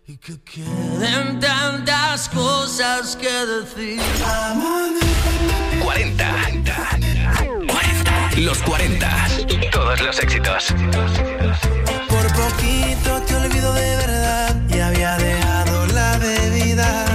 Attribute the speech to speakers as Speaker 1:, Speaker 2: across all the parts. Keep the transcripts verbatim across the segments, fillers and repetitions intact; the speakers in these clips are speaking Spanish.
Speaker 1: y que queden tantas cosas que decir.
Speaker 2: cuarenta. cuarenta. Los cuarenta. Todos los éxitos.
Speaker 1: Por poquito te olvido de verdad y había dejado la bebida.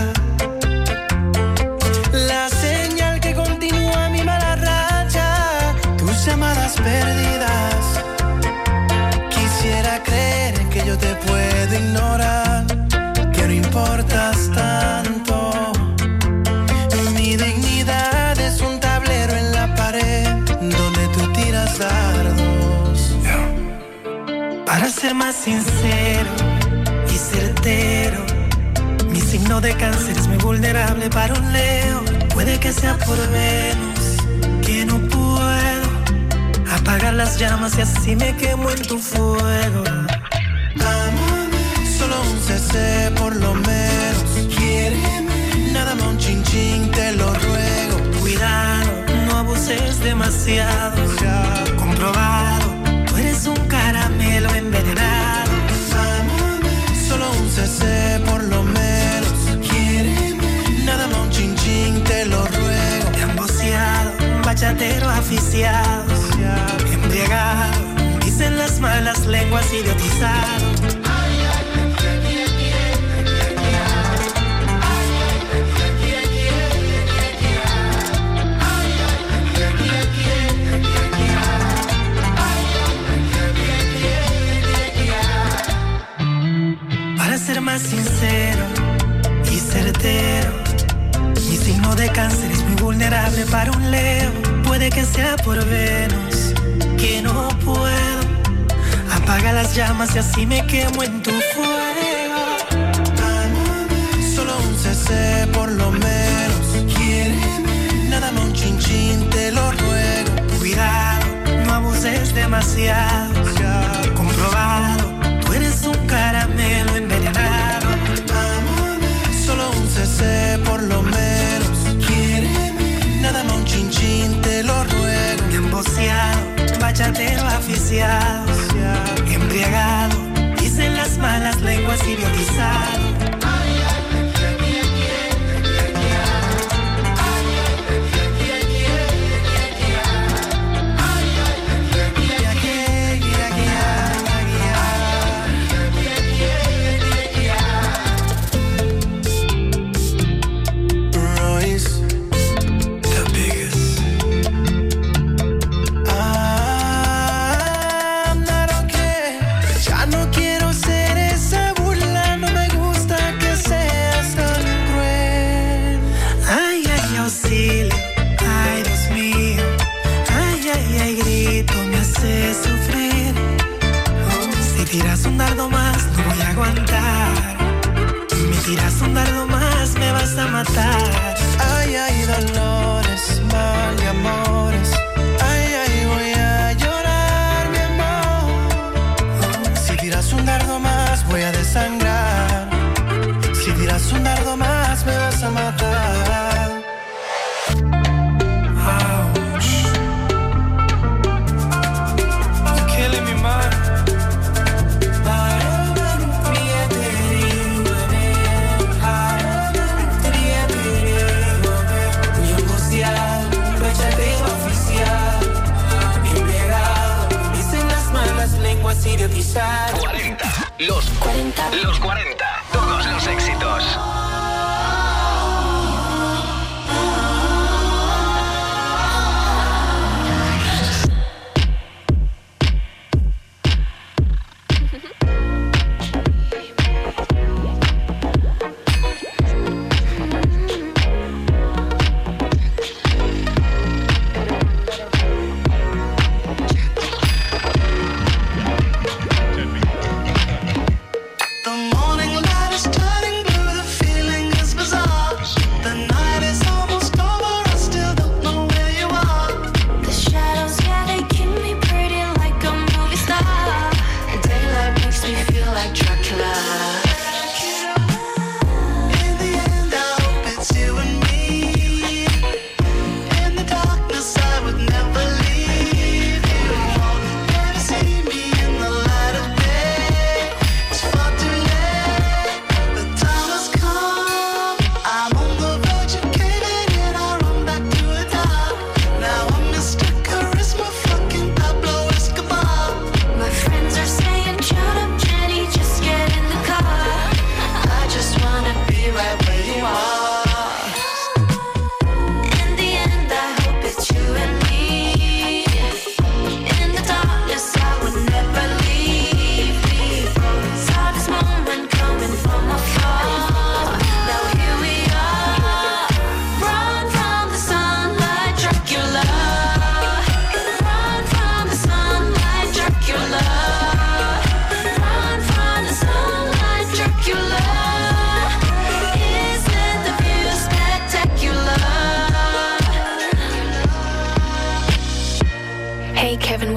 Speaker 1: La señal que continúa mi mala racha, tus llamadas perdidas. Quisiera creer que yo te puedo ignorar, que no importas tanto. Mi dignidad es un tablero en la pared donde tú tiras dardos. Para ser más sincero y certero, mi signo de cáncer es muy vulnerable para un Leo. Puede que sea por Venus, que no puedo apagar las llamas y así me quemo en tu fuego. Solo un C C por lo menos. Quiéreme, nada más un chin chin, te lo ruego. Cuidado, no abuses demasiado. Comprobado, tú eres un caramelo envenenado. Solo un C C por lo menos. Quiéreme, nada más un chin chin, te lo ruego. Emboceado, bachatero aficiado, embriagado, dicen las malas lenguas, idiotizado. Para ser más sincero y certero, mi signo de cáncer es muy vulnerable para un Leo. Puede que sea por Venus, que no puedo apagar las llamas y así me quemo en tu fuego. Solo un C C por lo menos. Quiéreme, nada más un chin chin, te lo ruego. Cuidado, no abuses demasiado. Comprobado, tú eres un caramelo envenenado. Solo un C C por lo menos. Quiéreme, nada más un chin chin, te lo ruego. Emboceado, bachatero aficiado, embriagado, dicen las malas lenguas, idiotizado. Tiras un dardo más, no voy a aguantar. Me tiras un dardo más, me vas a matar. Ay, ay, dolores, mal y amores. Ay, ay, voy a llorar, mi amor. Si tiras un dardo más, voy a desangrar. Si tiras un dardo más, me vas a matar. Ouch. You're killing me, man.
Speaker 2: cuarenta. Los cuarenta. Los cuarenta. Todos los éxitos.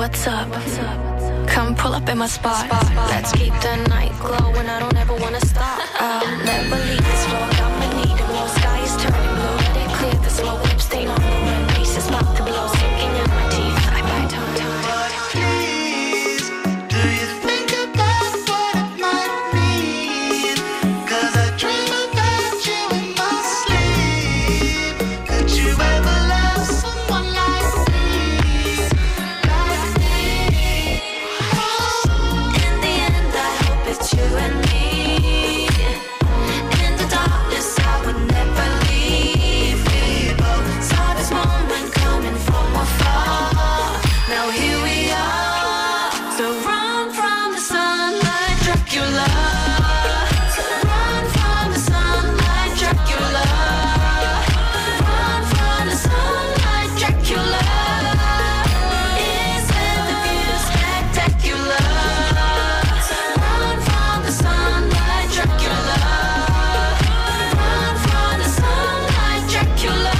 Speaker 3: what's up? Come pull up in my spot. Let's keep the night glowing. I don't ever wanna stop. I'll never leave this floor. I'ma need it more. Sky is turning blue. Let it clear the smoke. Lip stain on the wind. Pieces mouth to blow. Sinking in my teeth. I bite tongue tongue.
Speaker 1: Please, do you think about what I might need? 'Cause I dream about you in my sleep. Could you ever love someone like me? Like me?
Speaker 3: In the end, I hope it's you and me. In the darkness, I would never leave. We both saw this moment coming from afar. Now here we are. So run from the sunlight, Dracula. Run from the sunlight, Dracula. Run from the sunlight, Dracula. Isn't the view spectacular? Run from the sunlight, Dracula. Run from the sunlight, Dracula.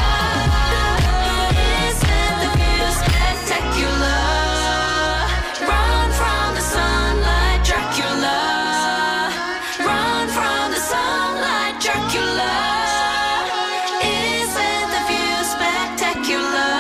Speaker 3: Isn't the view spectacular? Run from the sunlight, Dracula. Run from the sunlight, Dracula. Isn't the view spectacular?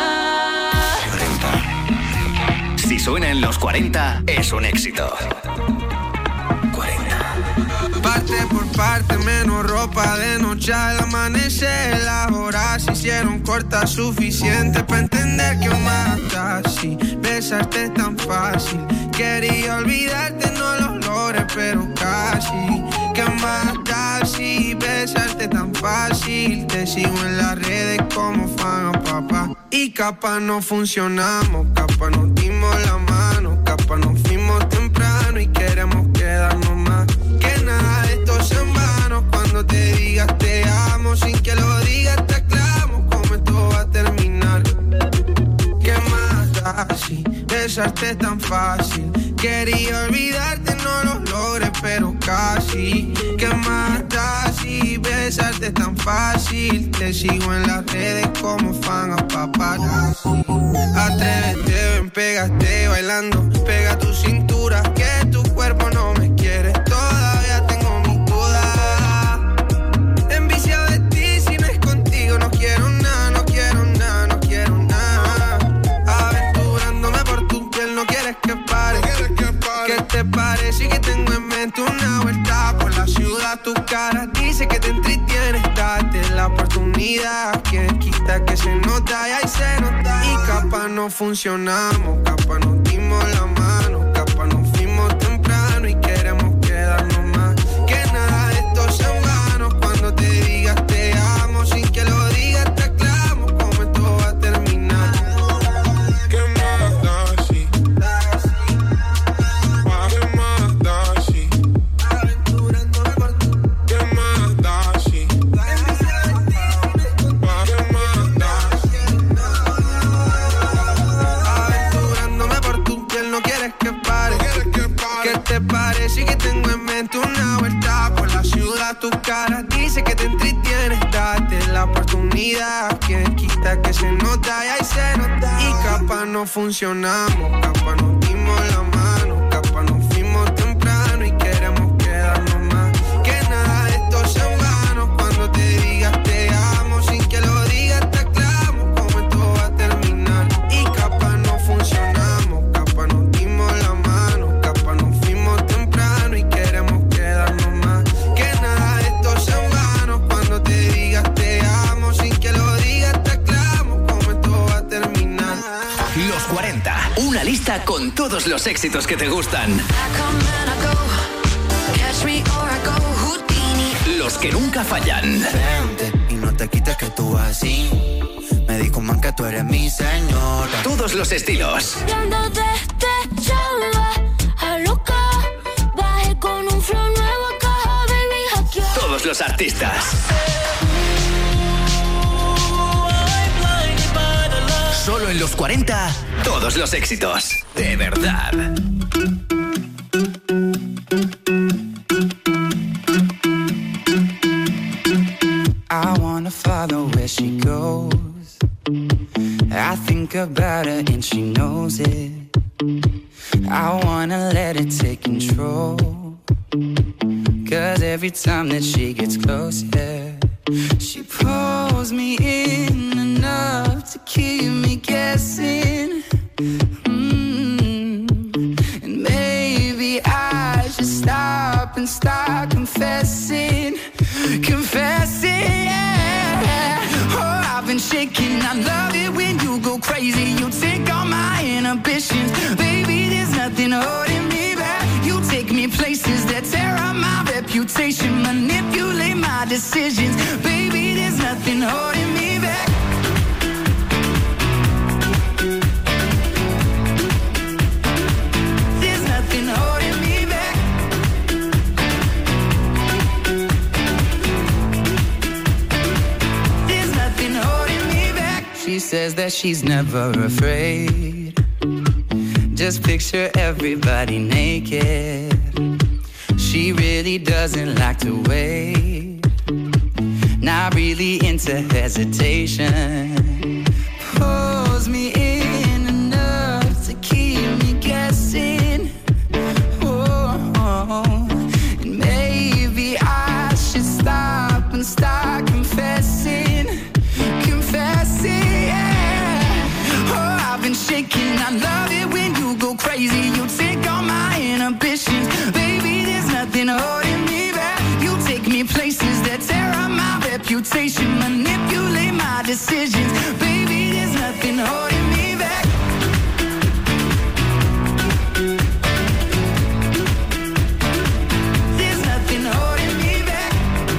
Speaker 2: Si suena en los cuarenta, es un éxito. cuarenta.
Speaker 4: Parte por parte, menos ropa de noche al amanecer. Las horas se hicieron cortas, suficiente para entender que mata así. Besarte es tan fácil. Quería olvidarte, no lo logré, pero casi. Que mata así, besarte tan fácil. Te sigo en las redes como fan a papá. Y capaz no funcionamos, capaz nos dimos la mano, capaz nos fuimos temprano y queremos quedarnos más. Que nada de esto sea en vano. Cuando te digas te amo, sin que lo digas te aclamo cómo esto va a terminar. ¿Qué más da si besarte es tan fácil? Quería olvidarte, no lo logré, pero casi. ¿Qué más da si besarte es tan fácil? Te sigo en las redes como fan a paparazzi. Atrévete, ven, pégate bailando. Pega tu cintura, que tu cuerpo no me quiere. Todavía tengo mis dudas. Enviciado de ti, si no es contigo no quiero nada, no quiero nada, no quiero nada. Aventurándome por tu piel, no quieres que pare. ¿Qué te parece que tengo en mente una vuelta por la ciudad? Tu cara dice que te entretienes, date la oportunidad. Quien quita que se nota y ahí se nota. Y capaz no funcionamos, capaz nos dimos la mano, capaz nos fuimos temprano y queremos quedarnos más. Que nada de esto sea en vano. Cuando te digas te amo, sin que lo digas te aclamo cómo esto va a terminar. ¿Qué más da si? ¿Qué más da si? Aventurándome por tu. ¿Qué más da si? ¿Qué más da si? Aventurándome por tu piel, no quieres que pare. ¿Qué te parece que tengo en mente una vuelta por la ciudad? Tu cara dice que te entretienes, date la oportunidad. Quien quita que se nota y ahí se nota. Y capaz no funcionamos, capaz nos dimos la mano, capaz nos fuimos temprano y queremos quedarnos más. Que nada de esto sea en vano. Cuando te digas te amo, sin que lo digas te aclamo cómo esto va a terminar. Y capaz no funcionamos, capaz nos dimos la mano, capaz nos fuimos temprano y queremos quedarnos más. Que nada de esto sea en vano. Cuando te digas te amo, sin que lo digas te aclamo cómo esto va a terminar.
Speaker 2: Los cuarenta, una lista con todos los éxitos que te gustan. Los que nunca fallan.
Speaker 5: Vente y no te quites que tú así. Me dijo man que tú eres mi señora.
Speaker 2: Todos los estilos. Todos los artistas. Solo en los cuarenta, todos los éxitos. De verdad.
Speaker 5: I wanna follow where she goes. I think about her and she knows it.
Speaker 6: I wanna let it take control. Cause every time that she gets close, yeah, she pulls me in enough to keep me guessing. Mm-hmm. And maybe I should stop and start confessing. Confessing, yeah. Oh, I've been shaking. I love it when you go crazy. You take all my inhibitions. Baby, there's nothing holding me back. You take me places that tear up my reputation, manipulate my decisions. Baby, there's nothing holding me back. There's nothing holding me back. There's nothing holding me back. She says that she's never afraid. Just picture everybody naked. She really doesn't like to wait. Not really into hesitation. Pulls me in enough to keep me guessing. Oh, oh. And maybe I should stop and start confessing. Confessing, yeah. Oh, I've been shaking. I love it when you go crazy. You take all my inhibitions. Baby, there's nothing holding me back. You take me places that tear up my reputation, manipulate my decisions. Baby, there's nothing holding me back. There's nothing holding me back.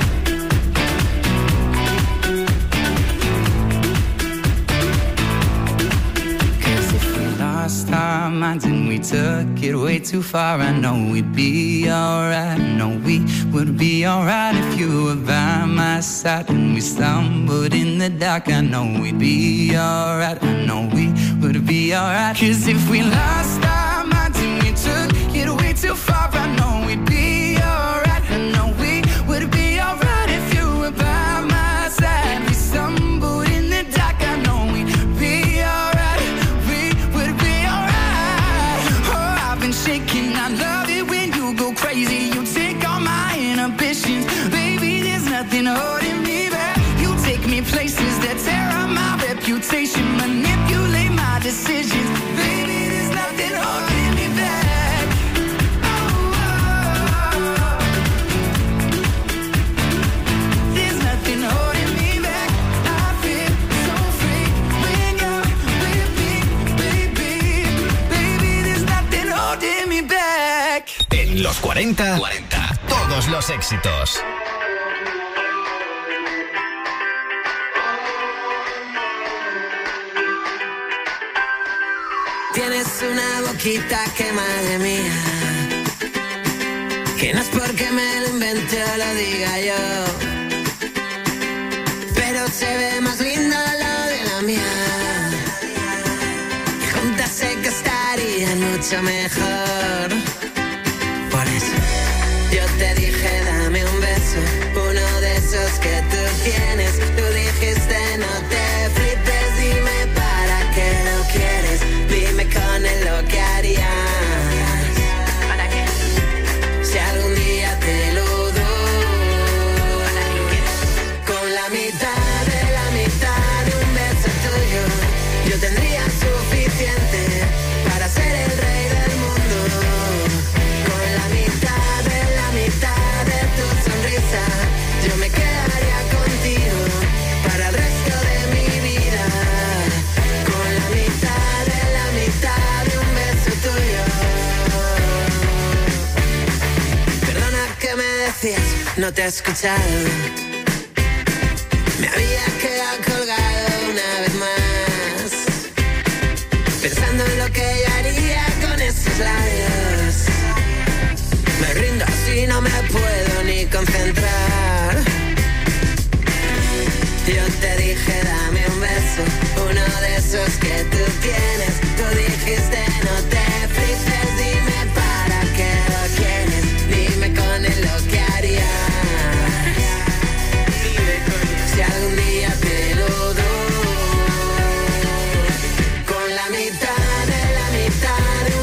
Speaker 6: Cause if we lost our minds and we took it way too far, I know we'd be alright. I know we would be alright if you were by my side. And we stumbled in the dark, I know we'd be alright. I know we would be alright. Cause if we lost our minds and we took it way too far, I know we'd be alright. I know we would be alright if you were by my side. We stumbled in the dark, I know we'd be alright. We would be alright. Oh, I've been shaking. I love it when you go crazy. You take all my inhibitions. Baby, there's nothing holding me back. You take me places that tear up my reputation, manipulate my decisions. Baby, there's nothing holding me back. Oh, oh, oh. There's nothing holding me back. I feel so free when you're with me, baby. Baby, there's nothing holding me back.
Speaker 2: En los cuarenta, cuarenta, todos los éxitos.
Speaker 7: Tienes una boquita que madre mía, que no es porque me lo invente o lo diga yo, pero se ve más lindo lo de la mía, y juntas sé que estarían mucho mejor. Por eso yo te dije dame un beso, uno de esos que tú tienes. Tú dijiste no te flipes, dime para qué lo quieres. Dime con él lo que harías. ¿Para qué? Si algún día te lo doy. ¿Para qué quieres? Con la mitad de la mitad de un beso tuyo, yo tendría suficiente para ser el rey del mundo. Con la mitad de la mitad de tu sonrisa, yo me quedaría contigo para el resto de mi vida. Con la mitad de la mitad de un beso tuyo. Perdona que me decías, no te he escuchado. Me había quedado colgado una vez más, pensando en lo que yo haría con esos labios. Me rindo así, no me puedo ni concentrar. Yo te dije dame un beso, uno de esos que tú tienes. Tú dijiste no te flipes, dime para qué lo quieres. Dime con él lo que harías. Si algún día te lo doy. Con la mitad de la mitad de un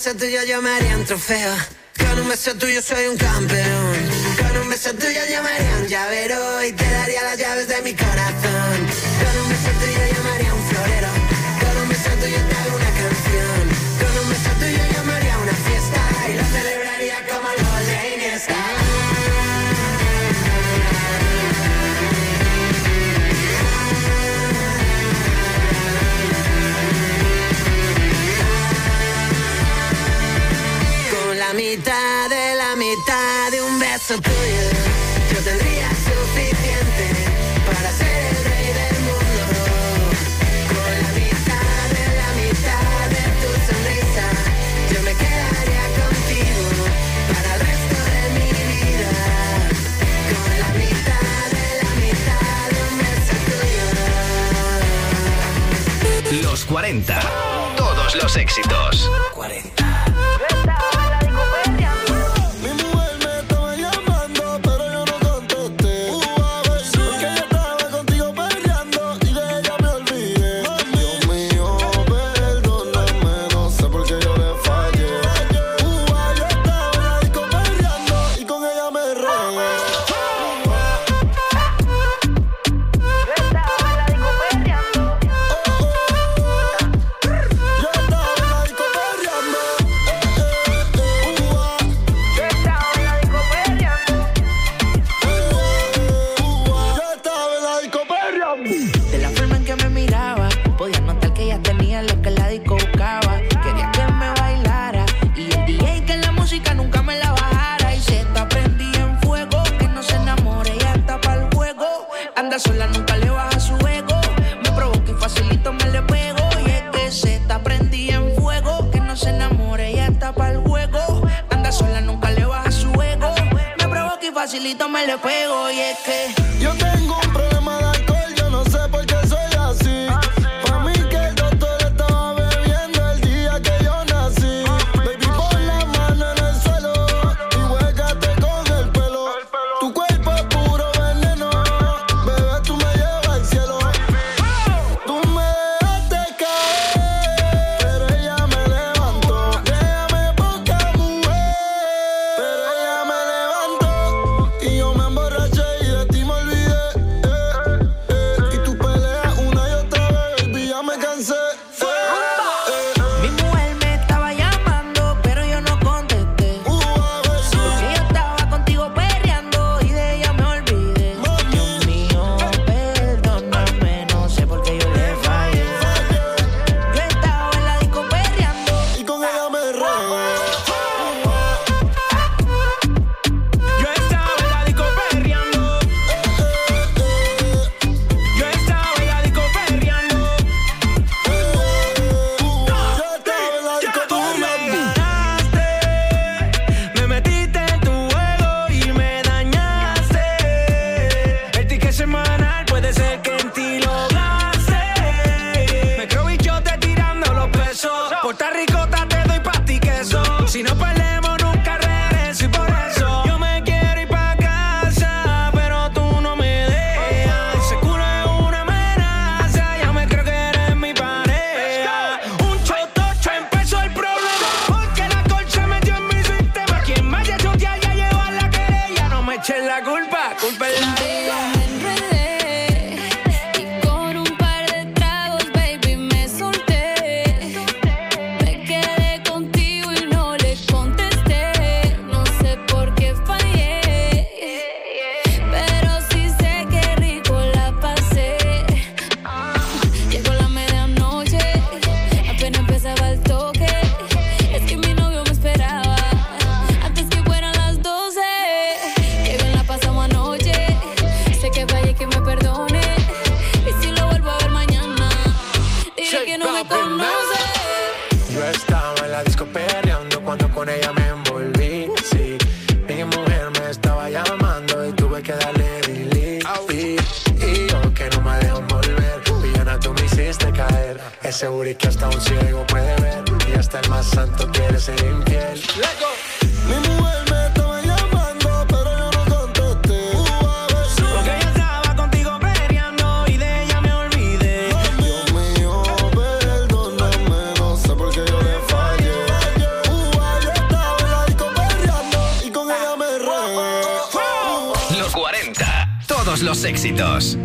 Speaker 7: beso tuyo yo me haría un trofeo. Con un beso tuyo soy un campeón. Con un beso tuyo yo me haría un llavero y te daría las llaves de mi corazón. Con un beso tuyo yo me haría un florero. Con un beso tuyo te hago una canción. Con un beso tuyo yo me haría una fiesta y lo celebraría como el gol de Iniesta. La mitad de la mitad de un beso tuyo yo tendría suficiente para ser el rey del mundo. Con la mitad de la mitad de tu sonrisa yo me quedaría contigo para el resto de mi vida. Con la mitad de la mitad de un beso tuyo.
Speaker 2: Los cuarenta. Todos los éxitos.
Speaker 1: cuarenta.
Speaker 8: Sola nunca le baja su ego, me provoca y facilito me le pego. Y es que se está prendida en fuego, que no se enamore, ella está para el juego. Anda sola nunca le baja su ego, me provoca y facilito me le pego. Y es que
Speaker 9: yo tengo un problema de alcohol, yo no sé por qué soy así. Pa' mí que el doctor estaba bebiendo el día que yo nací. Baby, pon la mano en el suelo y huégate con el pelo. Tu cuerpo es puro veneno, tú me llevas al cielo. Tú me dejaste caer, pero ella me levantó. Déjame poca mujer, pero ella me levantó. Y yo me emborraché y de ti me olvidé. Eh, eh, y tú peleas una y otra vez, baby, ya me cansé. Eh, eh.
Speaker 8: mi mujer me estaba llamando, pero yo no contesté.
Speaker 9: Uh,
Speaker 8: Porque yo estaba contigo perreando y de ella me olvidé. Dios mío, perdóname, no sé por qué yo le fallé. Yo estaba en la disco perreando
Speaker 9: y con ella me regué.
Speaker 10: Yo estaba en la disco perreando. Yo estaba en la disco perreando. Tú me ganaste, me metiste en tu juego y me dañaste. El ticket semanal puede ser que en ti lo gaste. Me creo bichote tirando los pesos. Puerto Ricota te doy pa' ti queso. Si no perdemos nunca regreso y por eso yo me quiero ir pa' casa, pero tú no me dejas. Ese culo es una amenaza, ya me creo que eres mi pareja. Un chotocho empezó el problema, porque la alcohol se metió en mi sistema. Quien vaya a chotear ya lleva la querella. No me echen la culpa, culpa es la mía.
Speaker 3: Me enredé y con un par de tragos, baby, me solté. Me quedé contigo y no le contesté. No sé por qué fallé, pero sí sé que rico la pasé. Llegó la medianoche, apenas empezaba el toque. Es que mi novio me esperaba antes que fueran las doce. Qué bien la pasamos anoche. Sé que fallé, que me perdone. Y si lo vuelvo a ver mañana, diré que no me conoce.
Speaker 11: Yo estaba en la disco perreando cuando con ella me envolví. Sí, mi mujer me estaba llamando y tuve que darle delete. Y yo que no me dejo volver, villana tú me hiciste caer. Ese booty que hasta un ciego puede ver y hasta el más santo quiere ser infiel.
Speaker 9: Mi mujer me estaba llamando, pero yo no contesté.
Speaker 10: Porque yo estaba contigo perreando y de ella me olvidé.
Speaker 9: Dios mío, perdóname, no sé por qué yo le fallé. Uh,
Speaker 2: todos los éxitos.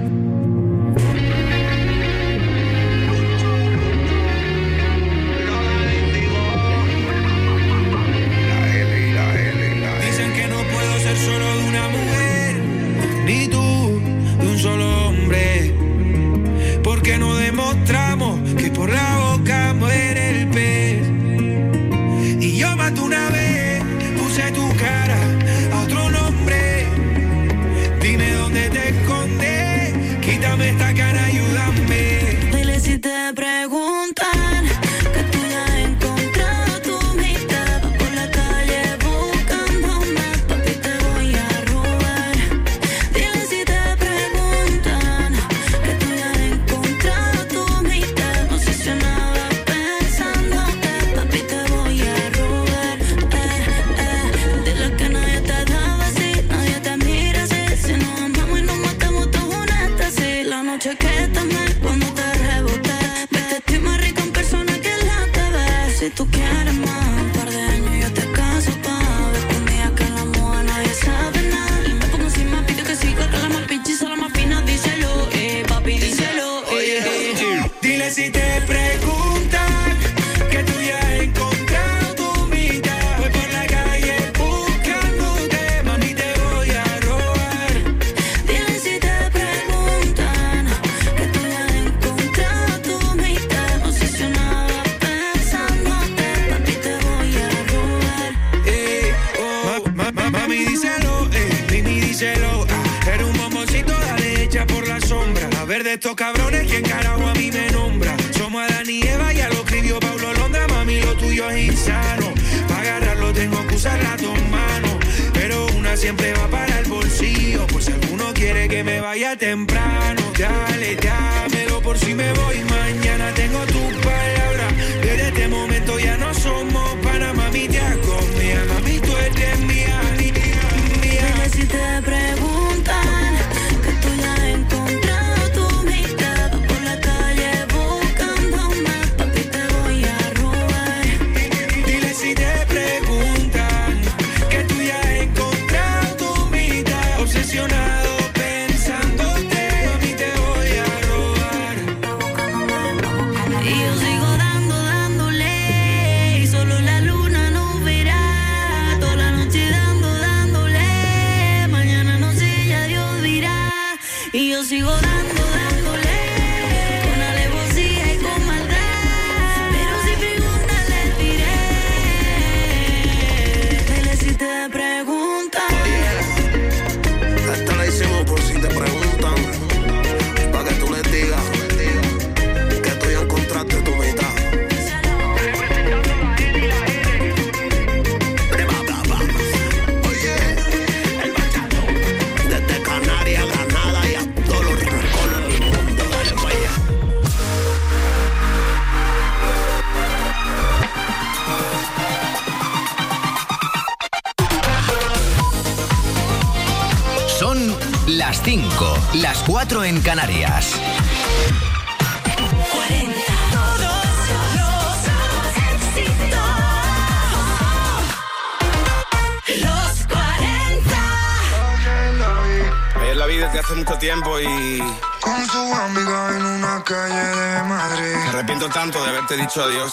Speaker 10: Dicen que no puedo ser solo de una mujer, ni tú de un solo hombre, porque no demostramos que por la boca muere el pez. Y yo maté una vez, puse tu cara a otro nombre. Dime dónde te escondes, quítame esta cara, ayúdame.
Speaker 3: Dile si te preguntan que tú ya has encontrado tu mitad. Vas por la calle buscándome, papi, te voy a robar. Dile si te preguntan que tú ya has encontrado tu mitad. Obsesionada pensándote, papi, te voy a robar. Eh, eh. Dile que nadie te daba así, nadie te mira así. Si nos amamos y nos matamos todos juntos así. La noche que tomé cuando te reboté, vete, estoy más rica en persona que en la T V. Si tú quieres más, un par de años yo te caso pa' ver conmigo que en la moda nadie sabe nada. Y me pongo encima, pide que siga, que la más pinchiza, la más fina, díselo, eh, papi, díselo, eh, eh.
Speaker 10: Dile si te preguntan que tú ya has encontrado tu mitad. Voy por la calle buscándote, mami, te voy a robar.
Speaker 3: Dile si te preguntan que tú ya has encontrado tu mitad. Obsesionada pensándote, papi, te voy a robar.
Speaker 10: Eh, oh, ma- ma- mami, díselo, eh, Mimi, díselo. Ah, eres un bomboncito, dale, hecha por la sombra. A ver de estos cabrones, ¿quién carajo a mí me nombra? Somos Adán y Eva, ya lo escribió Pablo Londra. Mami, lo tuyo es insano. Para agarrarlo tengo que usar las dos manos, pero una siempre va para el bolsillo, por si alguno quiere que me vaya temprano. Dale, dámelo por si me voy mañana. Tengo tus palabras, desde este momento ya no somos pana. Mami, te hago mía, mami, tú eres mía, mía, mía.
Speaker 3: Dile si te preguntan que tú ya has encontrado tu mitad. Vas por la calle buscándome, papi, te voy a robar.
Speaker 10: Dile si te preguntan que tú ya has encontrado tu mitad. Obsesionado pensándote, mami, te voy a robar.
Speaker 3: Y yo sigo dando, dándole, y solo la luna no verá. Toda la noche dando, dándole, mañana no sé, ya Dios dirá. Y yo sigo dando, dándole, con alevosía y con maldad. Pero si preguntan les diré. Dile si te preguntan.
Speaker 9: Esta la hicimos por si te preguntan, pa' que tú les digas que tú ya encontraste tu mitad. Oye, el bachado, desde Canarias, Granada y a todos los rincones del mundo, dale pa' allá.
Speaker 2: Son las cinco, las cuatro en Canarias.
Speaker 3: Los cuarenta.
Speaker 12: Ayer la vi desde hace mucho tiempo y
Speaker 13: Con su amiga en una calle de Madrid.
Speaker 12: me arrepiento tanto de haberte dicho adiós.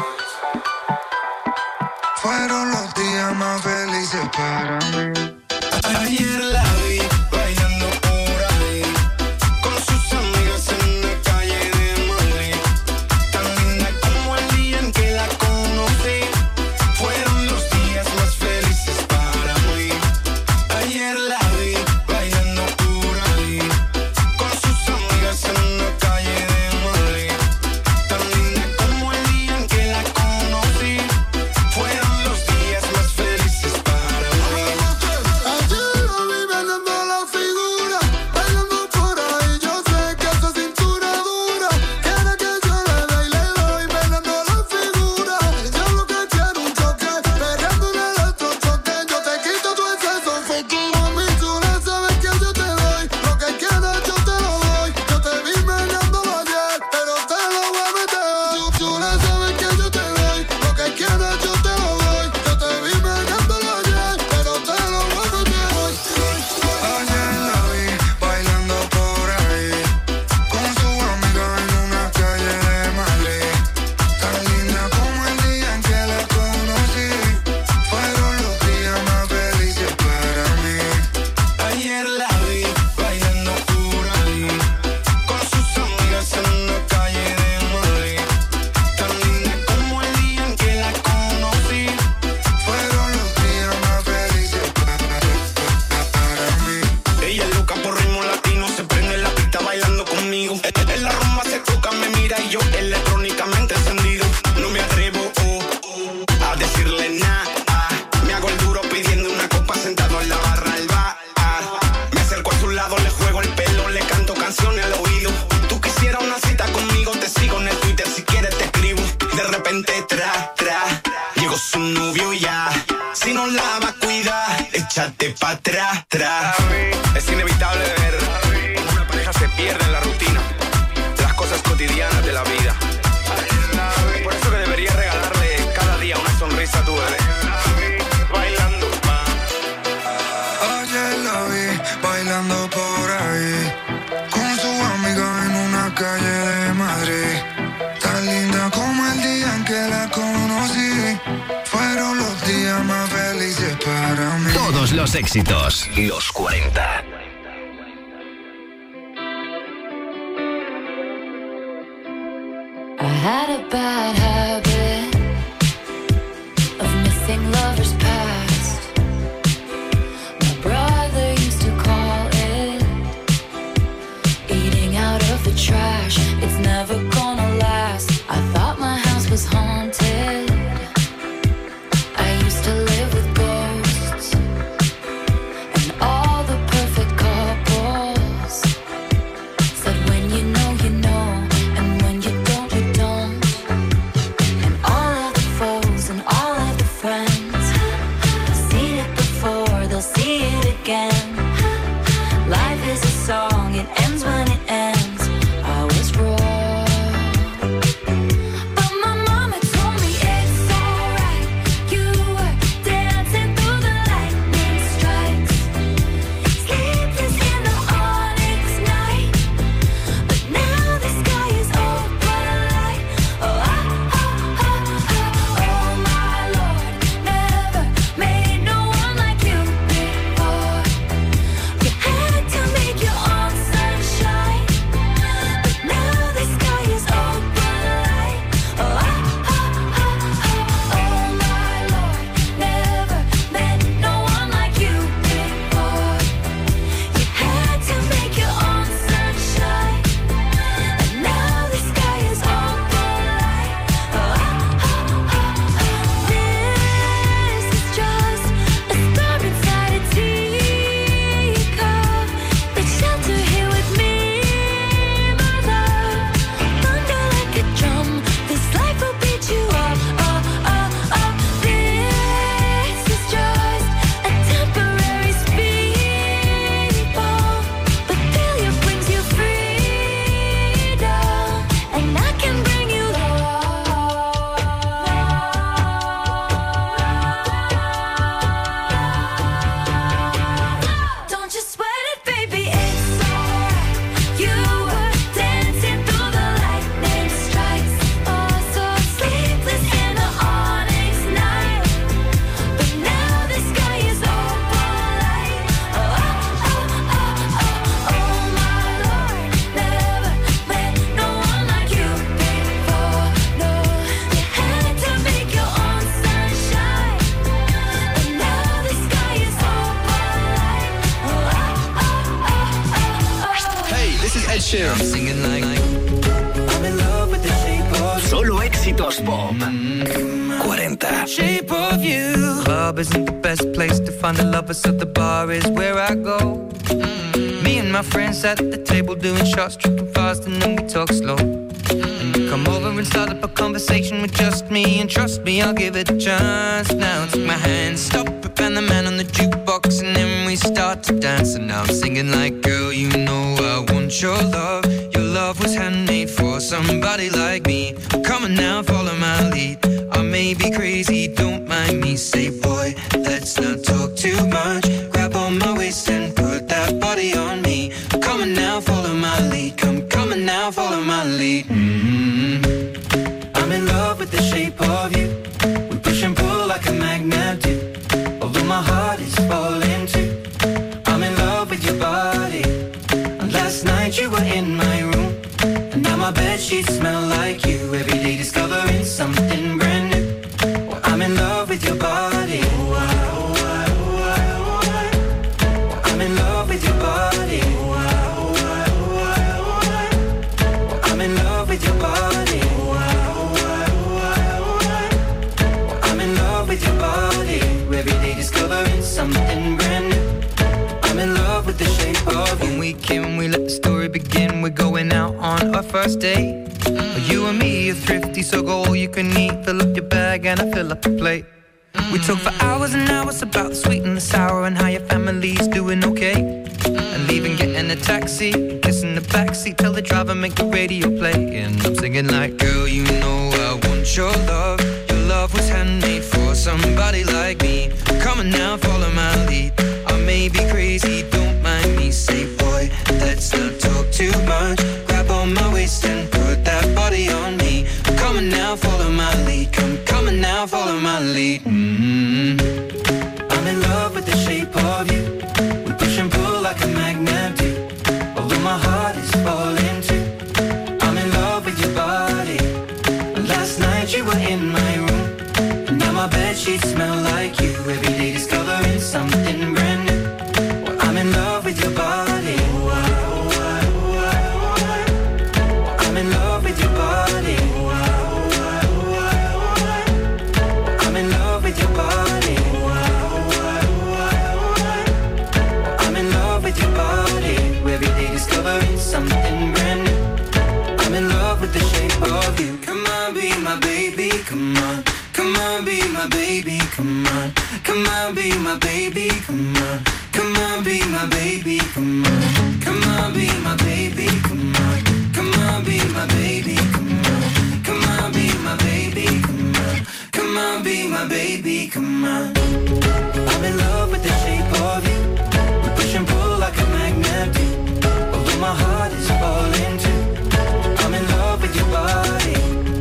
Speaker 13: Fueron los días más felices para mí.
Speaker 12: Ayer la vi bailando por ahí con sus amigas en la calle de Madrid. Tan linda como el día en que la conocí. Fueron los días más felices para mí. Ayer la vi bailando por ahí con sus amigas en la calle de Madrid. Tan linda como el día en que la conocí. Fueron los días más felices para mí.
Speaker 9: Ayer la vi
Speaker 12: vente tra, tra. Llegó su novio ya. Si no la va a cuidar, échate pa' atrás, tra.
Speaker 14: Es inevitable ver cómo una pareja se pierde en la rutina, las cosas cotidianas de la vida. Por eso que deberías regalarle cada día una sonrisa a tu bebé. Bailando, va.
Speaker 13: Ayer la vi bailando por ahí con su amiga en una calle de Madrid. Tan linda como el día en que la conocí. Fueron los días más felices para mí.
Speaker 2: Todos los éxitos, los cuarenta.
Speaker 3: I had a bad habit of missing lovers past. My brother used to call it eating out of the trash. It's never gonna last. I thought my house was haunted. I used to live with ghosts and all the perfect couples said when you know you know, and when you don't you don't. And all of the foes and all of the friends have seen it before, they'll see it again. Life is a song, it ends when it ends. I was wrong.
Speaker 2: Solo éxitos pop. cuarenta.
Speaker 6: Shape of you. Club isn't the best place to find a lover, so the bar is where I go. Mm. Me and my friends at the table doing shots, tripping fast, and then we talk slow. And you come over and start up a conversation with just me, and trust me, I'll give it a chance. Now take my hand, stop it, and the man on the jukebox, and then we start to dance. And now I'm singing like, girl, you know I want your love. Your love was handmade for somebody like me. Come on now, follow my lead. I may be crazy, don't mind me. Say, boy, let's not talk too much. Grab on my waist and put that body on me. Come on now, follow my lead. Come, come on now, follow my lead. Mm-hmm. I'm in love with the shape of you. We push and pull like a magnet do. Although my heart is falling too. I'm in love with your body. And last night you were in my room. And now my bedsheets smell like you. Every day discovering something brand new. Well, I'm in love with your body. Oh, I, oh, I, oh, I, oh, I. Well, I'm in love with your body. Oh, I, oh, I, oh, I, oh, I. Well, I'm in love with your body. Oh, I, oh, I, oh, I, oh, I. Well, I'm in love with your body. Every day discovering something brand new. I'm in love with the shape of you. When we came, we let the story begin. We're going out on our first date. You and me you're thrifty, so go all you can eat. Fill up your bag and I fill up the plate. We talk for hours and hours about the sweet and the sour and how your family's doing okay. And leaving, getting a taxi, kissing the backseat, tell the driver make the radio play. And I'm singing like, girl, you know I want your love. Your love was handmade for somebody like me. Come on now, follow my lead. I may be crazy, don't mind me. Say, boy, let's not talk too much. Grab on my waist and put that body on me. Come on now, follow my lead. Come, come on now, follow my lead. Mm-hmm. I'm in love with the shape of you. We push and pull like a magnet do. Although my heart is falling too. I'm in love with your body. Last night you were in my room, and now my bedsheets smell like you. Every day discovering something brand new. Well, I'm in love with your body. I'm in love with your body. I'm in love with your body. I'm in love with your body. Every day discovering something brand new. I'm in love with the shape of you. Come on, be my baby, come on. Come on, be my baby, come on. Come on, be my baby, come on. Come on, be my baby, come on. Come on, be my baby, come on. Come on, be my baby, come on. Come on, be my baby, come on. Come on, be my baby, come on. I'm in love with the shape of you. We push and pull like a magnet do. Although my heart is falling too. I'm in love with your body.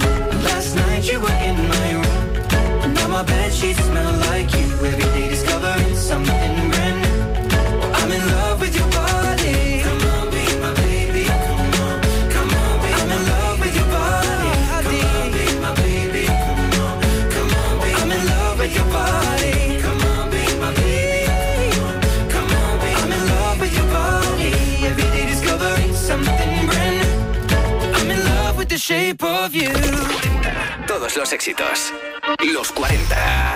Speaker 6: Last night you were in my room. Now my bedsheets smell like you. Every day discovering something brand new. I'm in love with your body. Come on, be my baby. Come on, come on, be I'm in love with your body. Come on, be my baby. Come on, come on, be I'm in love with your body. Come on, be my baby. Come on, come on, be I'm in love with your body. Every day discovering something brand new. I'm in love with the shape of you.
Speaker 2: Todos los éxitos. Los cuarenta.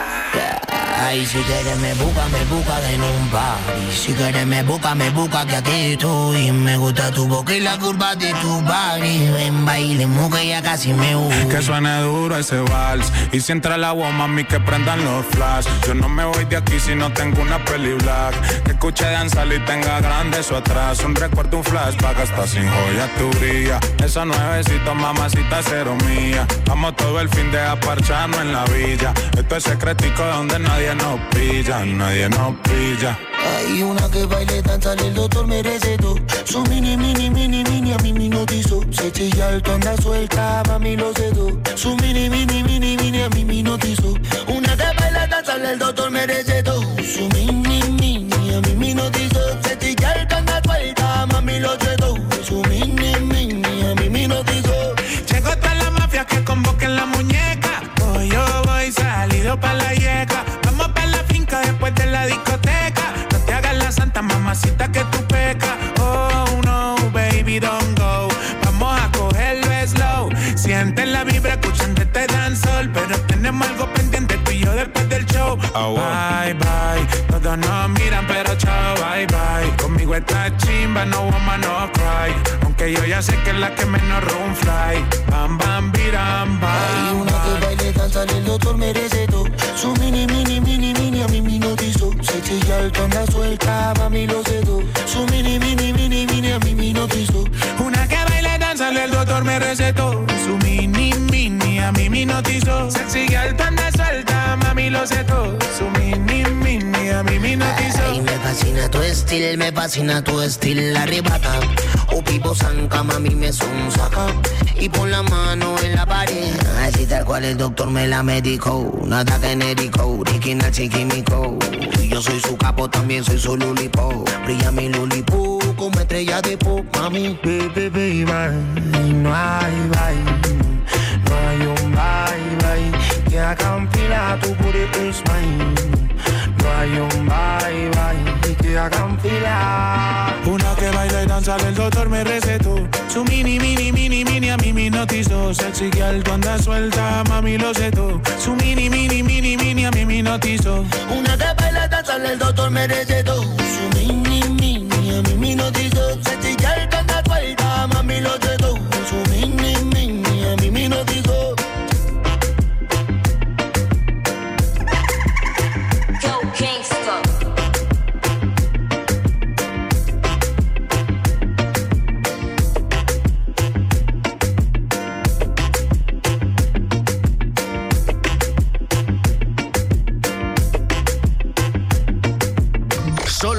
Speaker 15: Ay, si quieres me busca, me busca en un party. Si quieres me busca, me busca que aquí estoy. Me gusta tu boca y la curva de tu body. Ven, bailemos que ya casi me voy.
Speaker 16: Que suene duro ese vals. Y si entra la agua, mami, que prendan los flash. Yo no me voy de aquí si no tengo una peli black. Que escuche danzar y tenga grande eso atrás. Un recuerdo, un flashback, hasta sin joya tu brilla. Esa nuevecita, mamacita, cero mía. Vamos todo el fin de aparcharnos en la villa. Esto es secretico donde nadie nos pilla, nadie nos pilla.
Speaker 15: Hay una que baile, danza, el doctor me recetó. Su mini, mini, mini, mini, a mí me notizó. Se chilla alto, anda suelta, mami lo cedo. Su mini, mini, mini, mini, a mí me notizó. Una que baila, danza, el doctor me recetó. Su mini, mini, a mí me notizó. Se chilla alto, anda suelta, mami lo cedo. Su mini, mini, a mí me notizó.
Speaker 10: Llegó toda la mafia que convoquen la muñeca. Hoy yo voy salido pa' la yeca. Vamos pa' la finca después de la discoteca. No te hagas la santa, mamacita, que tú pecas. Oh no, baby, don't go. Vamos a cogerlo slow. Sienten la vibra, escuchando este dancehall. Pero tenemos algo pendiente tú y yo después del show. Oh, wow. Bye, bye, todos nos miran pero chao, bye, bye. Conmigo está chimba, no woman, no cry. Aunque yo ya sé que es la que menos room fly. Bam, bam, biram, bam.
Speaker 15: Hay una que baile, danza, el doctor me recetó. Su mini, mini, mini, mini, a mí me notizó. Se chilla alto, anda suelta, mami lo cedo. Su mini, mini, mini, mini, a mí me notizó.
Speaker 10: Una que baile, danza, el doctor me recetó. Su mini, mini, a mí me notizó. Se chilla alto, anda suelta, mami lo cedo. Su mini, mini, a mí me notizó.
Speaker 15: Ay, me fascina tu estilo, me fascina tu estilo, arrebata. O pipo zanca, mami me son saca. Y pon la mano en la pared. Así tal cual el doctor me la medicó. Nada genérico, original chiquimico. Y yo soy su capo, también soy su lulipo. Brilla mi lulipo como estrella de pop. Mami, baby, baby, no hay bye. No hay un bye, bye. Que haga un fila, tu booty is mine. No hay un bye, bye. Que haga un fila.
Speaker 10: Una que baila y danza, el doctor me recetó. Su mini, mini, mini, mini, a mí me notizó. Sexy que alto, anda suelta, mami lo cedo. Su mini, mini, mini, mini, a mí me notizó.
Speaker 15: Una que baila y danza, el doctor me recetó. Su mini, mini, a mí me notizó. Sexy que alto, anda suelta, mami lo cedo. Su mini, mini, a mí me notizó.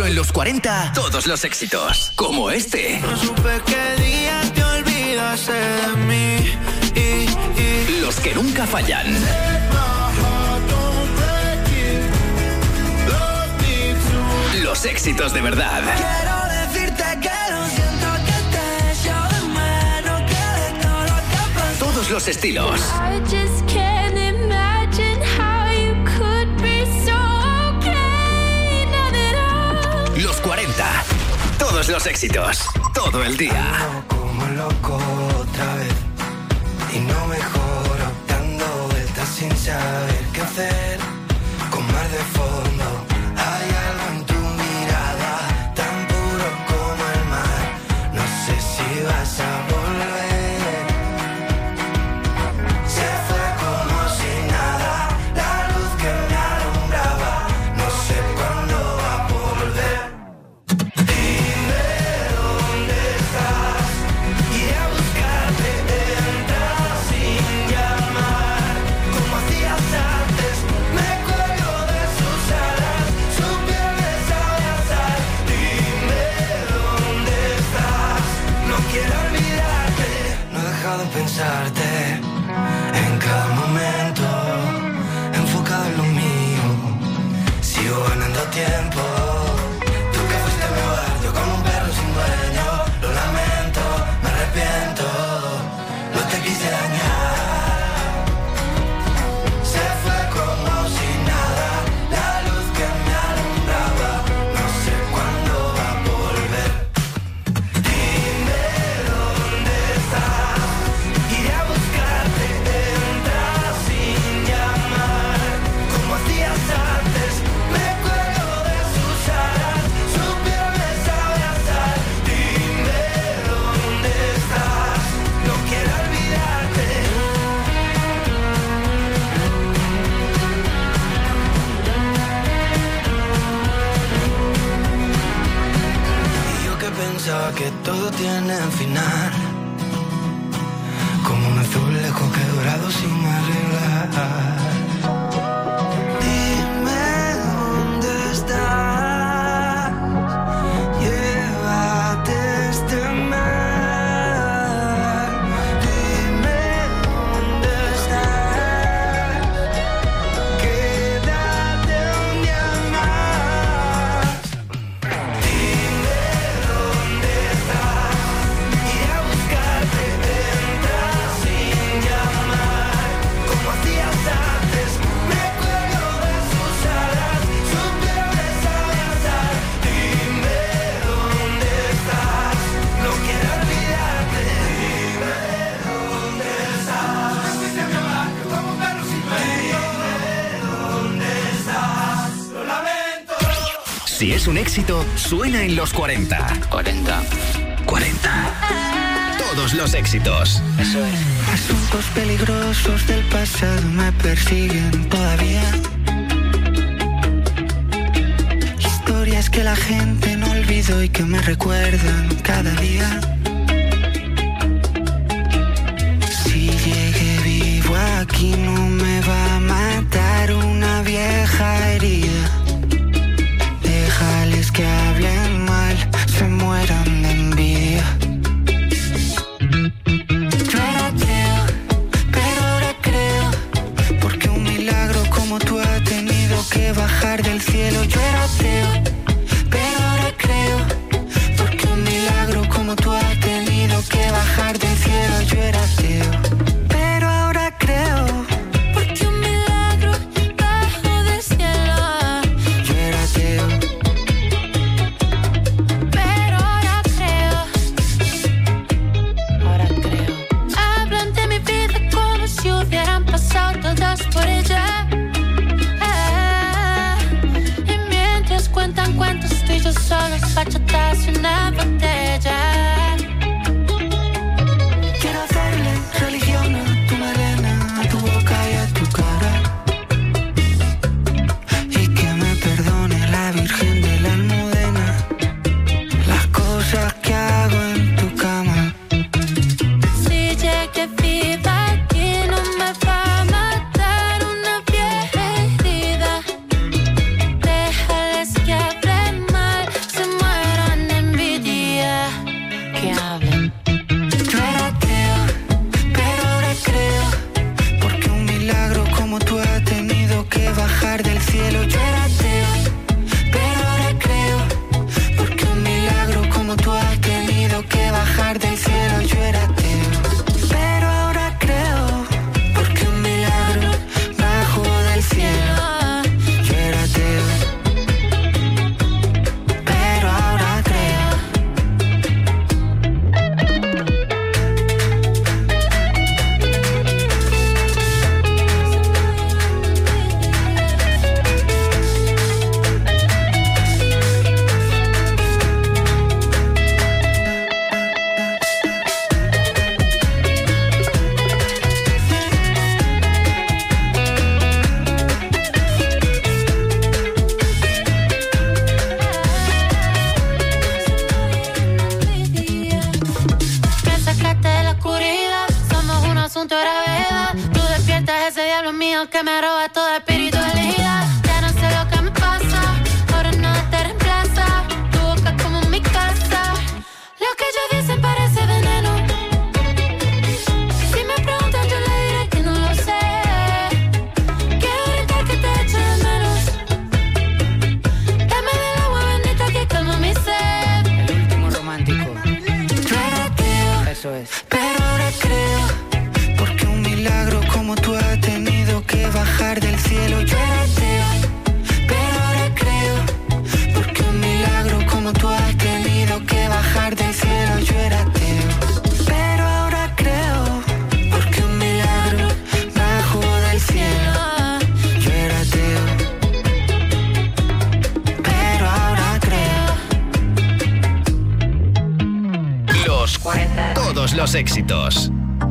Speaker 2: en los cuarenta, todos los éxitos, como este.
Speaker 1: No supe qué día te olvidaste de mí. Y, y...
Speaker 2: Los que nunca fallan. Los éxitos de verdad.
Speaker 1: Quiero decirte que lo siento, que te echo de menos, que de todo lo que pasó.
Speaker 2: Todos los estilos.
Speaker 3: I just can't imagine how you could be so okay. Not at all.
Speaker 2: Los cuarenta. Todos los éxitos. Todo el día.
Speaker 17: Ando como loco otra vez. Y no mejoro dando vueltas sin saber qué hacer. Con mar de fondo. Hay algo en tu mirada tan puro como el mar. No sé si vas a volver. Se fue como si nada. La luz que me alumbraba. No sé cuándo va a volver. Dime dónde estás. Iré a buscarte dentro sin llamar. Como hacías antes. Me cuelgo de sus alas. Su piel me sabe a sal. Dime dónde estás. No quiero olvidarte. No he dejado de pensarte. En cada momento. Enfocado en lo mío. Sigo ganando tiempo. Tú que fuiste mi hogar. Yo como un perro sin dueño. Lo lamento, me arrepiento. No te quise dañar. Se fue como si nada. La luz que me alumbraba. No sé cuándo va a volver. Dime dónde estás. Iré a buscarte dentro sin llamar. Como hacías antes. Me cuelgo de sus alas. Su piel me sabe a sal. Dime dónde estás. No quiero olvidarte. Y yo que pensaba que todo tiene final. Como un azulejo que he durado sin arreglar. Dime dónde estás. Llévate este mar. Dime dónde estás. Quédate un día más. Dime dónde estás. Iré a buscarte dentro sin llamar. Como hacías antes. Me cuelgo de sus alas. Su piel me sabe a sal. Dime dónde estás. No quiero olvidarte. Dime dónde estás. Fuiste mi hogar, yo como un perro sin dueño. Dime dónde estás. Lo lamento.
Speaker 2: Si es un éxito, suena en los cuarenta. cuarenta. cuarenta. Todos los éxitos.
Speaker 17: Eso es. Asuntos peligrosos del pasado me persiguen todavía. Historias que la gente no olvidó y que me recuerdan cada día. Si llegué vivo aquí no me va a matar una vieja herida. Déjales que hablen mal, se mueran de envidia. Yo era ateo, pero ahora creo. Porque un milagro como tú ha tenido que bajar del cielo. Yo era ateo, pero ahora creo. Porque un milagro como tú ha tenido que bajar del cielo. Yo era ateo, pero ahora creo.
Speaker 1: bajar del cielo. Yo era ateo, pero ahora creo, porque un milagro como tú has tenido que bajar del cielo. Yo era ateo, pero ahora creo, porque un milagro bajó del cielo. Yo era ateo, pero ahora creo.
Speaker 18: Ese diablo mío que me roba todo espíritu de vida. Ya no sé lo que me pasa, ahora nada te reemplaza. Tu boca como mi casa, lo que ellos dicen parece veneno. Si me preguntan yo le diré que no lo sé. Quiero gritar que te echo de menos. Dame del agua bendita que calma mi sed.
Speaker 8: El último romántico.
Speaker 1: Yo era ateo,
Speaker 8: Eso es.
Speaker 1: pero ahora creo, porque un milagro como tú has tenido que bajar del cielo. Yo era ateo, pero ahora creo, porque un milagro como tú has tenido que bajar del cielo. Yo era ateo, pero ahora creo, porque un milagro bajó del cielo. Yo era ateo, pero ahora creo.
Speaker 2: Los cuarenta. Todos los éxitos.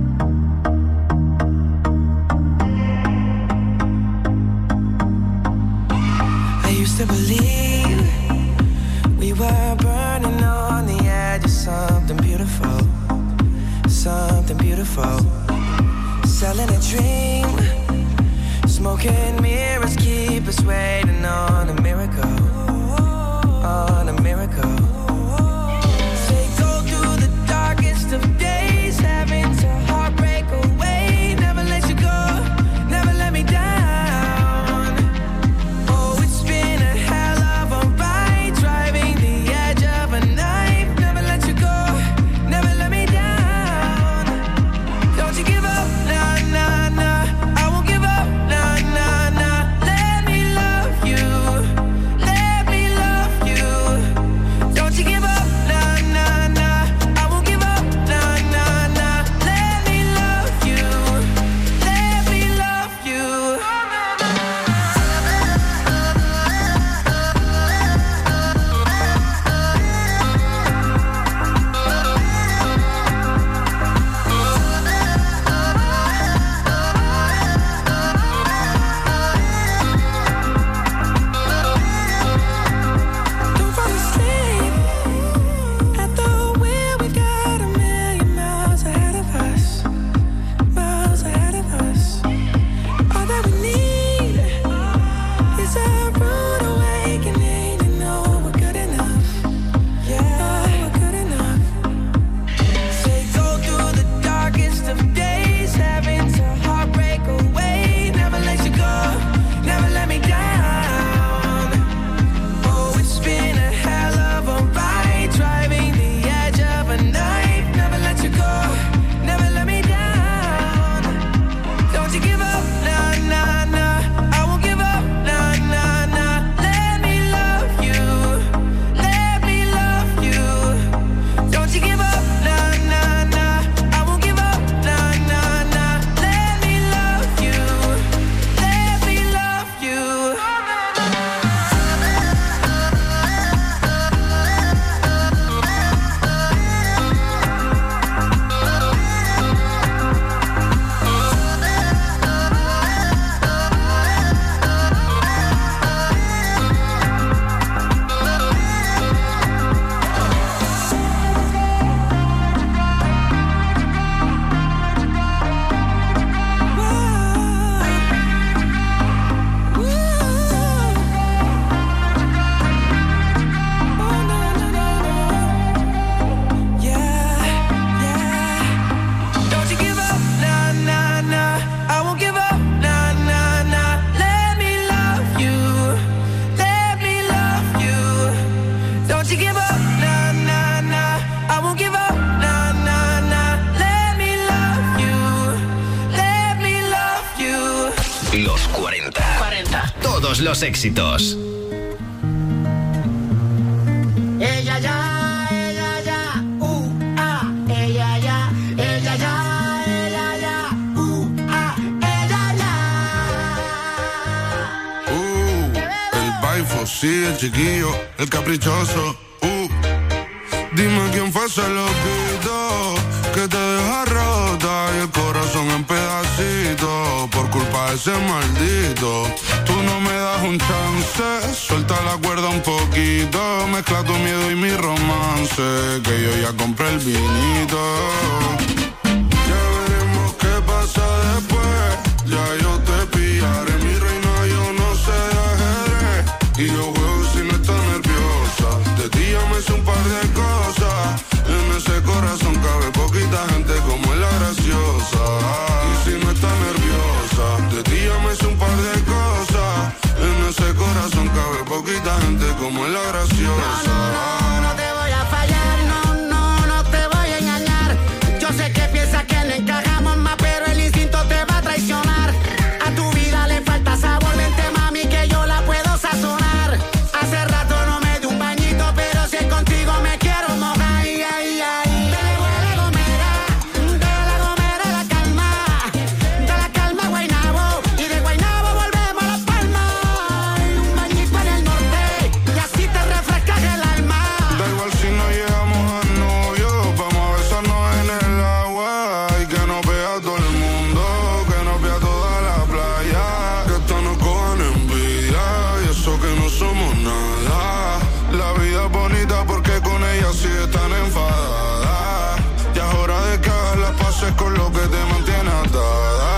Speaker 17: To believe we were burning on the edge of something beautiful, something beautiful. Selling a dream, smoking mirrors keep us waiting on a miracle, on a miracle. Say go through the darkest of days, having to heartbreak away. Never let you go, never let me down. Nah, nah, nah, I won't give up, nah, nah, nah.
Speaker 2: Todos los éxitos.
Speaker 15: Ella ya, ella ya, uh, ah, ella ya, ella ya, ella ya, uh, ah, ella ya.
Speaker 13: Uh, el baifo, sí, el chiquillo, el caprichoso. Uh, dime quién fue ese loquito que te deja rota y el corazón en pedacitos por culpa de ese maldito. Tú no me das un chance, suelta la cuerda un poquito, mezcla tu miedo y mi romance, que yo ya compré el vinito. Ya veremos qué pasa después, ya yo te pillaré, mi reina, yo no sé de ajedrez, y yo juego si no estás nerviosa, de ti ya me sé un par de cosas, en ese corazón cabe poquita gente como es la graciosa, y si no estás nerviosa, de ti ya me sé un par de cosas, en ese corazón cabe poquita gente como es la graciosa.
Speaker 15: No, no, no, no te voy a fallar, no, no, no te voy a engañar. Yo sé que piensas que no encajamos más, pero el instinto te va a traicionar. A tu vida le falta sabor, vente mami que yo la puedo sazonar. Hace rato no me di un bañito, pero si es contigo me quiero mojar. Ay, ay, ay. De la gomera, de la gomera la calma, de la calma Guaynabo, y de Guaynabo volvemos a Las Palmas. Un bañito en el norte, y así te refrescas el alma.
Speaker 13: Da igual si no llegamos a novio, vamos a besarnos en el agua y que nos vea todo el mundo, que nos vea toda la playa, que esto nos cojan envidia y eso que no somos nada. La vida es bonita porque con ella sí están enfadadas, ya es hora de que hagas las paces con lo que te mantiene atada.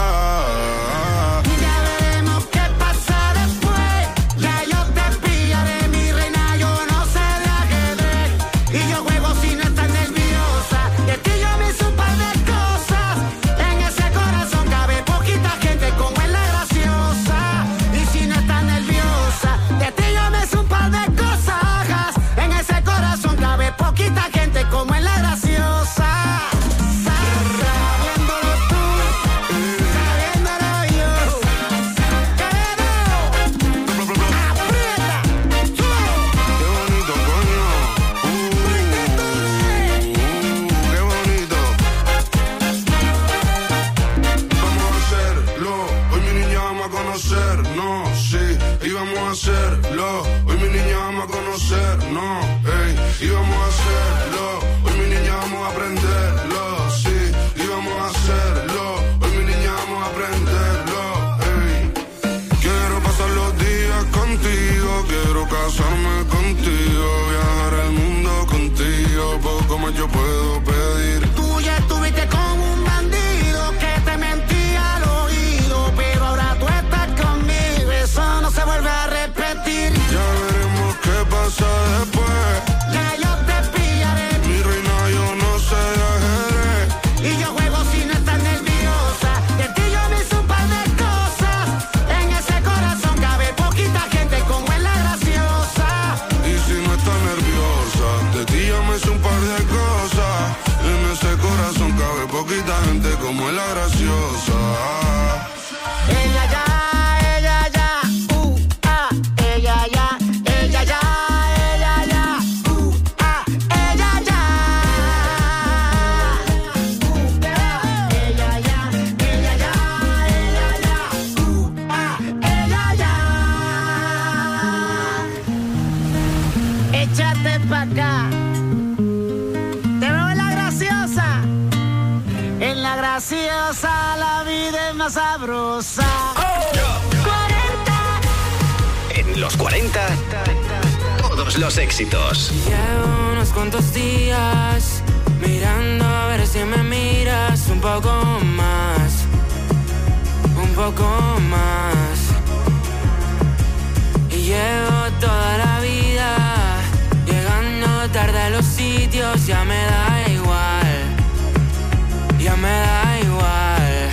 Speaker 15: Ya veremos qué pasa después, ya yo te pillaré, mi reina, yo no sé de ajedrez, y yo juego si no estás nerviosa, de ti yo me hice un par de cosas, en ese corazón cabe poquita gente como es la graciosa, y si no estás nerviosa, de ti yo me hice un par de cosas, en ese corazón cabe poquita gente como es la graciosa. Sabiéndolo tú, sabiéndolo yo, aprieta,
Speaker 13: Qué bonito, coño. Uh, qué bonito. Vamos a hacerlo. Hoy mi niña vamos a conocernos, sí. Y vamos a hacerlo. Hoy mi niña vamos a conocernos, ey. Y vamos a hacerlo. Hoy mi niña vamos a aprenderlo, sí. Y vamos a hacerlo. Hoy mi niña vamos a aprenderlo, ey. Quiero pasar los días contigo, quiero casarme contigo, viajar el mundo contigo, poco más yo puedo pedir.
Speaker 15: tú ya estuviste con un bandido que te mentía al oído, pero ahora tú estás conmigo, eso no se vuelve a repetir.
Speaker 13: Ya veremos qué pasa después,
Speaker 15: Ya yo te pillaré,
Speaker 13: mi reina, yo no sé de ajedrez,
Speaker 15: y yo juego si no estás nerviosa, de ti yo me hice un par de cosas, en ese corazón cabe poquita gente como es la graciosa.
Speaker 13: y si no estás nerviosa, de ti ya me sé un par de cosas, en ese corazón cabe poquita gente como es la graciosa.
Speaker 15: Ella ya, ella ya, uh, ah, ella ya, ella ya, ella ya, uh, ah, ella ya. Uh, ella ya, ella ya, ella ya, uh, ah, ella ya. Échate pa' acá. Te veo en la graciosa. En la graciosa la vida es más sabrosa.
Speaker 2: En los cuarenta, todos los éxitos.
Speaker 8: Llevo unos cuantos días mirando a ver si me miras un poco más, un poco más. Y llevo toda la vida llegando tarde a los sitios, ya me da igual, ya me da igual.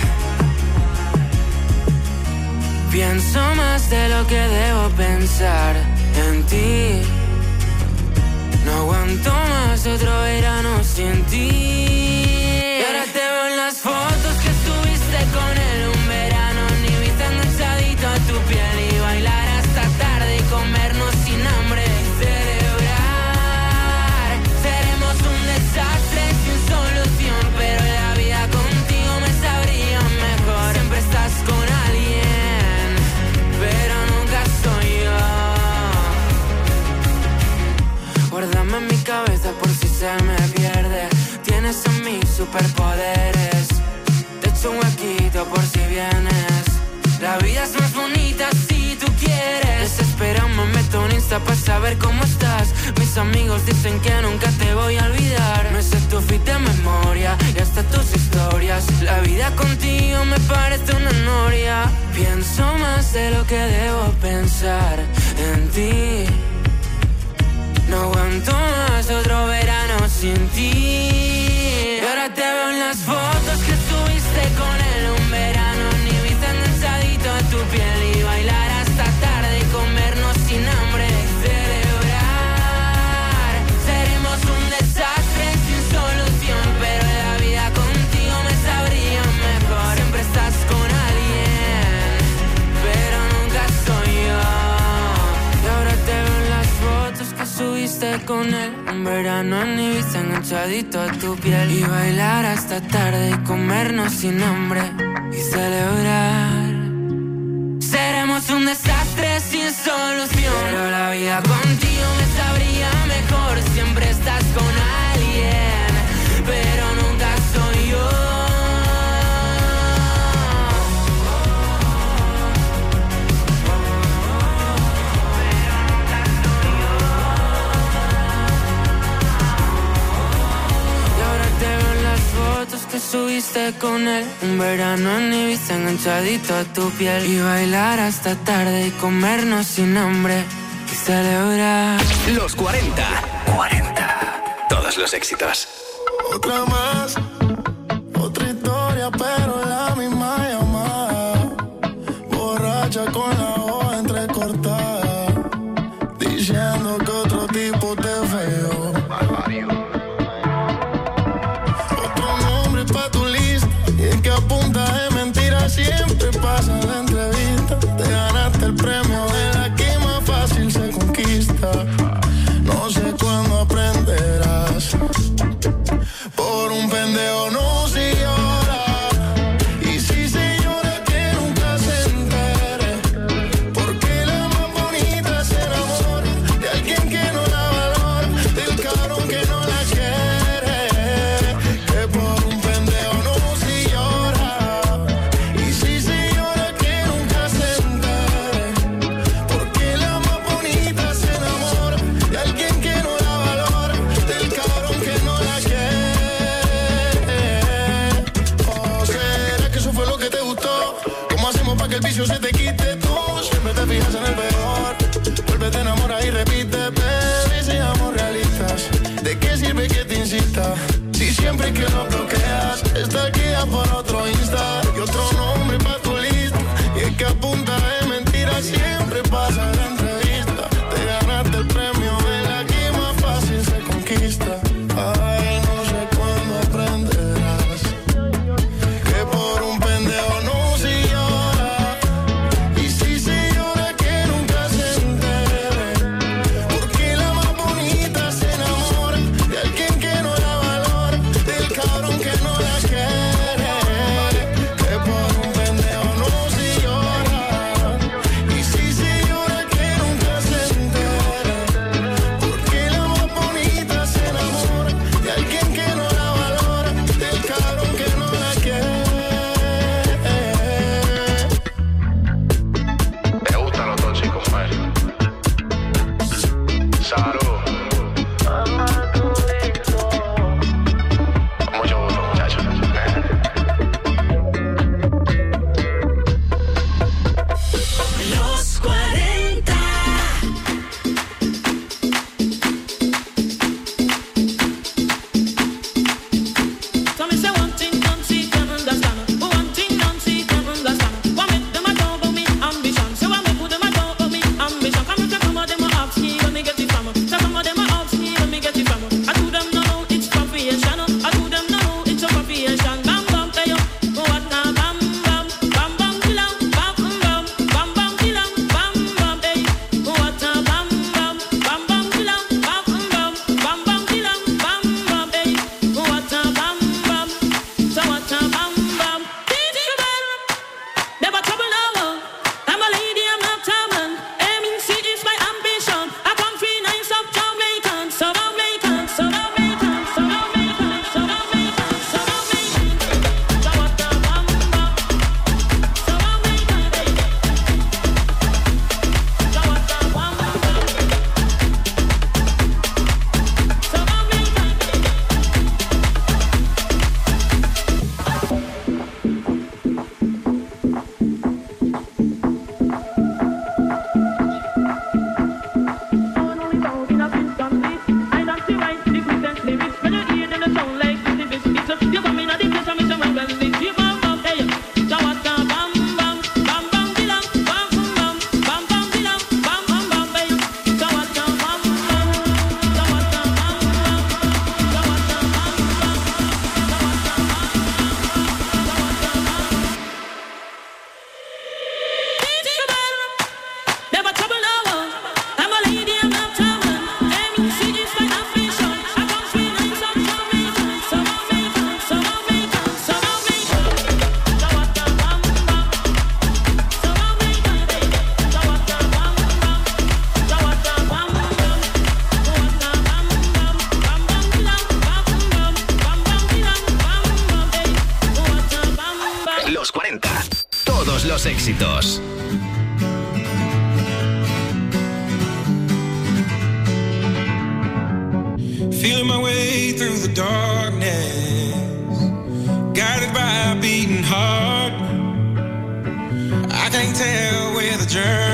Speaker 8: Pienso más de lo que debo pensar en ti. No aguanto más otro verano sin ti. Y ahora te veo en las fotos que subiste con él un verano, ni viste enganchadito a tu piel y bailar hasta lista para saber cómo estás. Mis amigos dicen que nunca te voy a olvidar. Me sé tu feed de memoria y hasta tus historias. La vida contigo me parece una noria. Pienso más de lo que debo pensar en ti. No aguanto más otro verano sin ti. Y ahora te veo en las fotos que subiste con él un verano. Ni viste enganchadito a tu piel y bailar hasta tarde y comernos sin hambre. Celebrar, seremos un desastre sin solución, pero en la vida contigo me sabría mejor. Siempre estás con alguien, pero nunca soy yo. Y ahora te veo en las fotos que subiste con él un verano en Ibiza enganchadito a tu piel y bailar hasta tarde y comernos sin hambre y celebrar. Seremos un desastre sin solución, pero la vida contigo me sabría mejor. Siempre estás con alguien, pero nunca soy yo. Que subiste con él un verano en Ibiza enganchadito a tu piel y bailar hasta tarde y comernos sin hambre y celebrar.
Speaker 2: Los cuarenta. cuarenta. Todos los éxitos.
Speaker 9: Otra más, otra historia, pero la misma llamada. Borracha con la hoja entrecortada, diciendo que otro tipo te feo. Pa' tu lista, y es que a punta de mentiras siempre pasa la entrevista. Te ganaste el premio de la que más fácil se conquista. No sé cuándo aprenderás. Por un pendejo no se llora.
Speaker 19: Feeling my way through the darkness, guided by a beating heart. I can't tell where the journey